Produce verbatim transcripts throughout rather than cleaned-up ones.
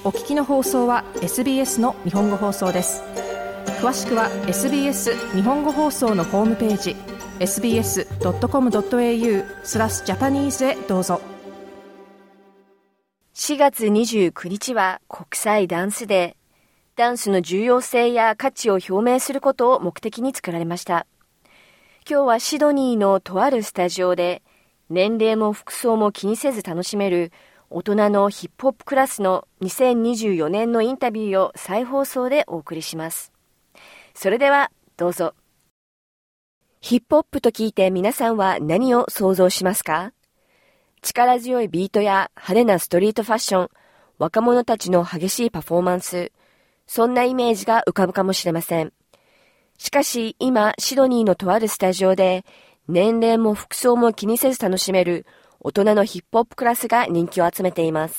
お聞きの放送は エスビーエス の日本語放送です。詳しくは エスビーエス 日本語放送のホームページ エスビーエスドットコムドットエーユー スラスジャパニーズへどうぞ。 しがつにじゅうくにちは国際ダンスデー。ダンスの重要性や価値を表明することを目的に作られました。今日はシドニーのとあるスタジオで年齢も服装も気にせず楽しめる大人のヒップホップクラスのにせんにじゅうよねんのインタビューを再放送でお送りします。それではどうぞ。ヒップホップと聞いて皆さんは何を想像しますか？力強いビートや派手なストリートファッション、若者たちの激しいパフォーマンス、そんなイメージが浮かぶかもしれません。しかし今シドニーのとあるスタジオで年齢も服装も気にせず楽しめる大人のヒップホップクラスが人気を集めています。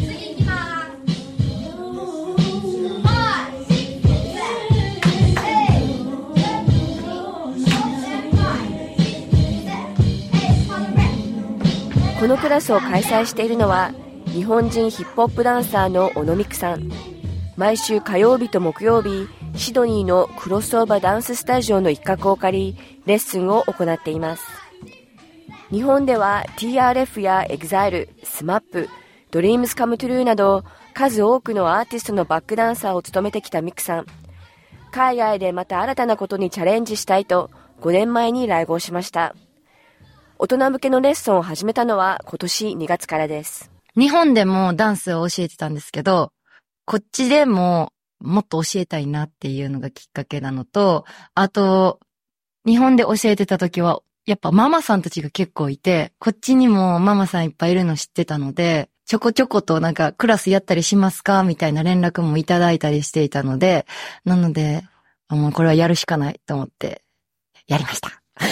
このクラスを開催しているのは日本人ヒップホップダンサーの小野美久さん。毎週火曜日と木曜日、シドニーのクロスオーバーダンススタジオの一角を借り、レッスンを行っています。日本では ティーアールエフ や エグザイル、スマップ、ドリームスカムトゥルーなど数多くのアーティストのバックダンサーを務めてきたミクさん。海外でまた新たなことにチャレンジしたいとごねんまえに来合しました。大人向けのレッスンを始めたのは今年にがつからです。 日本でもダンスを教えてたんですけど、こっちでももっと教えたいなっていうのがきっかけなのと、あと、日本で教えてた時は、やっぱママさんたちが結構いて、こっちにもママさんいっぱいいるの知ってたので、ちょこちょことなんかクラスやったりしますかみたいな連絡もいただいたりしていたので、なので、もうこれはやるしかないと思って、やりました。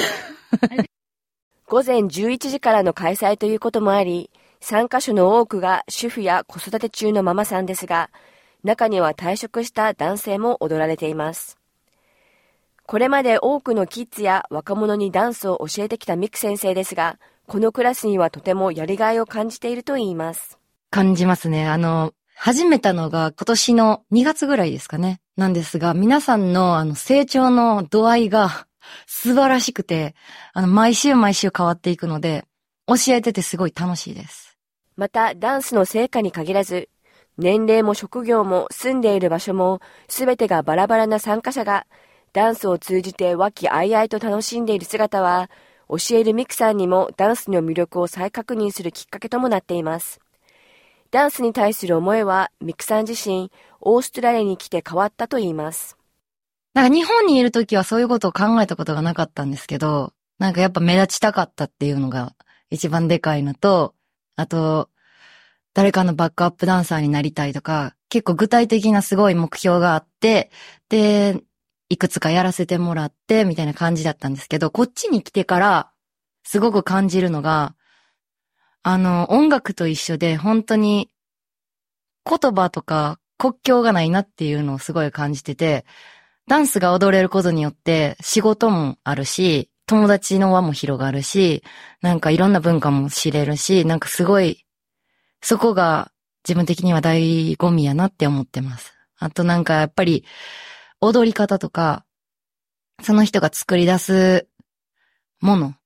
午前じゅういちじからの開催ということもあり、参加者の多くが主婦や子育て中のママさんですが、中には退職した男性も踊られています。これまで多くのキッズや若者にダンスを教えてきたミク先生ですが、このクラスにはとてもやりがいを感じていると言います。 感じますね。あの、始めたのが今年のにがつぐらいですかね。なんですが、皆さんのあの成長の度合いが素晴らしくて、あの、毎週毎週変わっていくので、教えててすごい楽しいです。 また、ダンスの成果に限らず、年齢も職業も住んでいる場所もすべてがバラバラな参加者がダンスを通じて和気あいあいと楽しんでいる姿は、教えるミクさんにもダンスの魅力を再確認するきっかけともなっています。ダンスに対する思いはミクさん自身、オーストラリアに来て変わったと言います。 なんか日本にいるときはそういうことを考えたことがなかったんですけど、なんかやっぱ目立ちたかったっていうのが一番でかいのと、あと、誰かのバックアップダンサーになりたいとか、結構具体的なすごい目標があって、で、いくつかやらせてもらって、みたいな感じだったんですけど、こっちに来てから、すごく感じるのが、あの、音楽と一緒で、本当に、言葉とか国境がないなっていうのをすごい感じてて、ダンスが踊れることによって、仕事もあるし、友達の輪も広がるし、なんかいろんな文化も知れるし、なんかすごい、そこが自分的には醍醐味やなって思ってます。あとなんかやっぱり踊り方とか、その人が作り出すものって、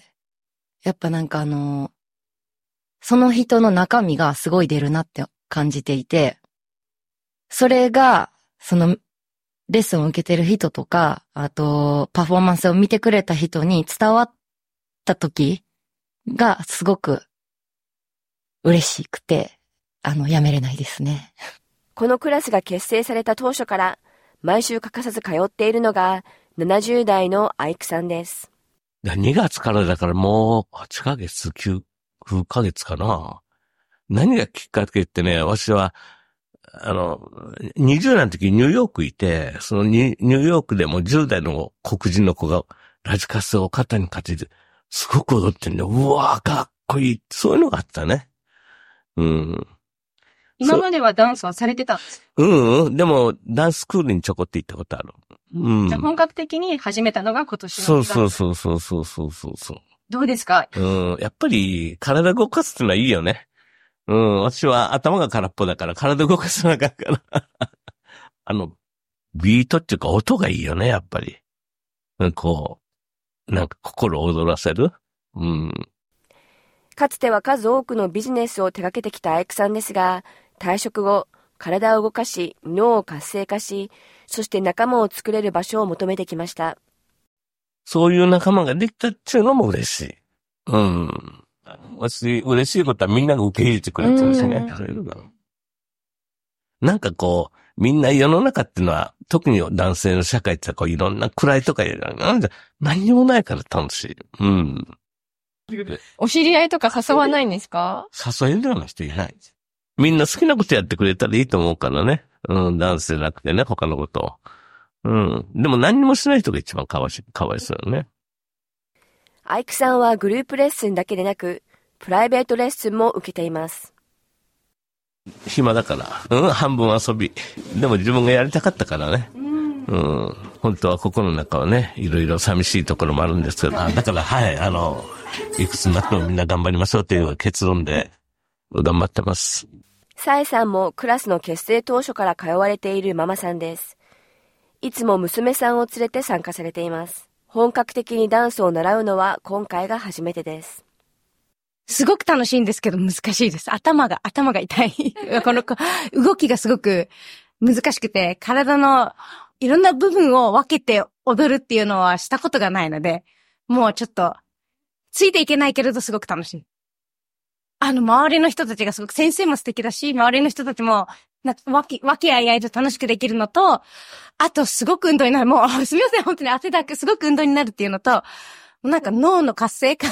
やっぱなんかあの、その人の中身がすごい出るなって感じていて、それが、その、レッスンを受けてる人とか、あと、パフォーマンスを見てくれた人に伝わった時がすごく嬉しくて、あの、やめれないですね。 このクラスが結成された当初から毎週欠かさず通っているのがななじゅうだいのアイクさんです。 にがつからだからもうはちかげつ、きゅうかげつかな。何がきっかけってね、私は、あの、にじゅうだいの時にニューヨークいて、そのニューヨークでもじゅうだいの黒人の子がラジカセを肩にかけて、すごく踊ってんで、うわーかっこいい。そういうのがあったね。うん。 今まではダンスはされてたんですか？ うんうん。でも、ダンススクールにちょこって行ったことある。うん。 じゃあ本格的に始めたのが今年のそうそうそうそうそうそうそう。 どうですか？ うん。やっぱり、体動かすってのはいいよね。 うん、私は頭が空っぽだから体動かさなかったから。あの、ビートっていうか音がいいよね、やっぱり。こう、なんか心躍らせる。うん。 かつては数多くのビジネスを手掛けてきたアイクさんですが、退職後、体を動かし、脳を活性化し、そして仲間を作れる場所を求めてきました。 そういう仲間ができたっていうのも嬉しい。うん。私、嬉しいことはみんなが受け入れてくれてるんですね。なんかこう、みんな世の中っていうのは、特に男性の社会ってこういろんな位とかなんで何にもないから楽しい。うん。 お知り合いとか誘わないんですか？ 誘えるような人いない。みんな好きなことやってくれたらいいと思うからね。うん、男性なくてね、他のことを。うん。でも何にもしない人が一番かわい、かわいそうよね。 アイクさんはグループレッスンだけでなく、プライベートレッスンも受けています。 暇だから。うん、半分遊び。でも自分がやりたかったからね。うん。うん、本当は心の中はね、いろいろ寂しいところもあるんですけど、だから、はい、あの、いくつになってもみんな頑張りましょうという結論で頑張ってます。 サエさんもクラスの結成当初から通われているママさんです。いつも娘さんを連れて参加されています。本格的にダンスを習うのは今回が初めてです。 すごく楽しいんですけど難しいです。頭が、頭が痛い。この動きがすごく難しくて、体のいろんな部分を分けて踊るっていうのはしたことがないので、もうちょっと、ついていけないけれどすごく楽しい。あの、周りの人たちがすごく、先生も素敵だし、周りの人たちも、なんか、わき、わきあいあいと楽しくできるのと、あと、すごく運動になる。もう、すみません、本当に汗だく、すごく運動になるっていうのと、なんか脳の活性化。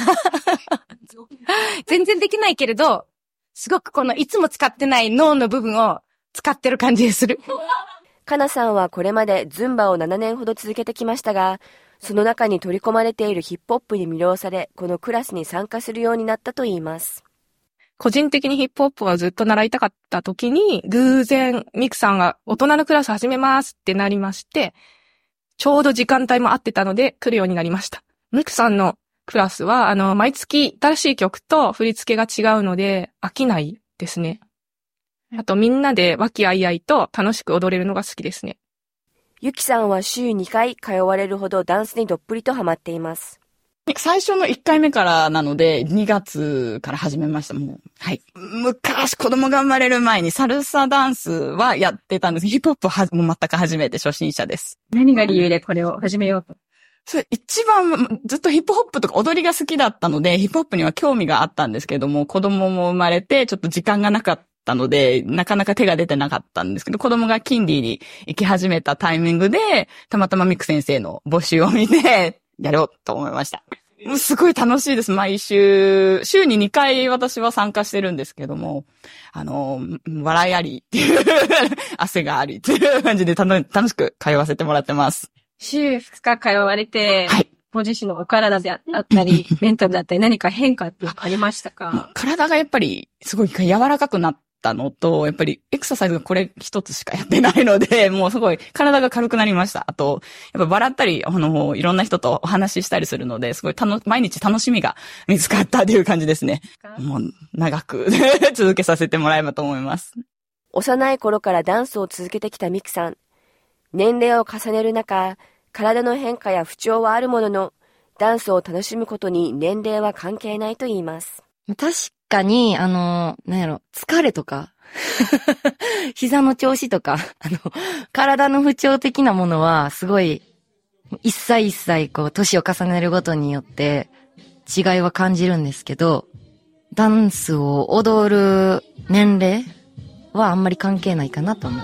全然できないけれど、すごくこの、いつも使ってない脳の部分を使ってる感じがする。 かなさんはこれまでズンバをななねんほど続けてきましたが、その中に取り込まれているヒップホップに魅了され、このクラスに参加するようになったといいます。 個人的にヒップホップをずっと習いたかった時に、偶然ミクさんが大人のクラス始めますってなりまして、ちょうど時間帯も合ってたので来るようになりました。ミクさんのクラスは、あの、毎月新しい曲と振り付けが違うので飽きないですね。あとみんなで和気あいあいと楽しく踊れるのが好きですね。 ゆきさんは週にかい通われるほどダンスにどっぷりとハマっています。 最初のいっかいめからなので、にがつから始めました。もう、はい。昔子供が生まれる前にサルサダンスはやってたんです。ヒップホップはもう全く初めて初心者です。 何が理由でこれを始めようと？ それ一番ずっとヒップホップとか踊りが好きだったので、ヒップホップには興味があったんですけども、子供も生まれてちょっと時間がなかったので、なかなか手が出てなかったんですけど、子供がキンディに行き始めたタイミングで、たまたまミク先生の募集を見て、やろうと思いました。すごい楽しいです。毎週、週ににかい私は参加してるんですけども、あの、笑いありっていう、汗がありっていう感じで楽しく通わせてもらってます。 週ふつか通われて、はい。ご自身のお体であったり、メンタルだったり何か変化ってありましたか？ 体がやっぱりすごい柔らかくなったのと、やっぱりエクササイズがこれ一つしかやってないので、もうすごい体が軽くなりました。あと、やっぱ笑ったり、あの、いろんな人とお話ししたりするので、すごいたの毎日楽しみが見つかったという感じですね。もう長く続けさせてもらえばと思います。 幼い頃からダンスを続けてきたミクさん。年齢を重ねる中、体の変化や不調はあるものの、ダンスを楽しむことに年齢は関係ないと言います。 確かに、あの、なんやろ、疲れとか、膝の調子とか、あの、体の不調的なものは、すごい、一切一切、こう、年を重ねるごとによって、違いは感じるんですけど、ダンスを踊る年齢はあんまり関係ないかなと思います。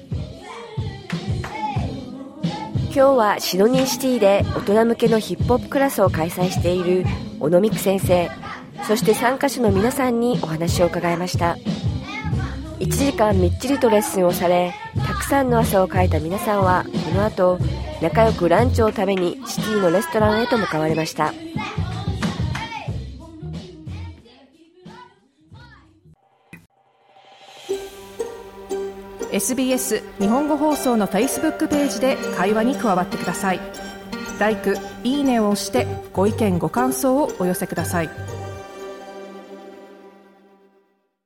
今日はシドニーシティで大人向けのヒップホップクラスを開催している小野美久先生、そして参加者の皆さんにお話を伺いました。いちじかんみっちりとレッスンをされ、たくさんの汗をかいた皆さんはこの後仲良くランチを食べにシティのレストランへと向かわれました。 エスビーエス 日本語放送の Facebook ページで会話に加わってください。ライク、いいねを押してご意見ご感想をお寄せください。